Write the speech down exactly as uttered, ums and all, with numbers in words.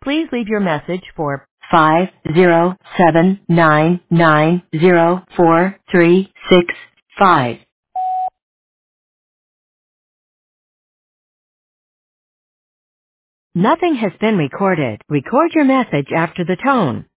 Please leave your message for five zero seven nine nine zero four three six five. Nothing has been recorded. Record your message after the tone.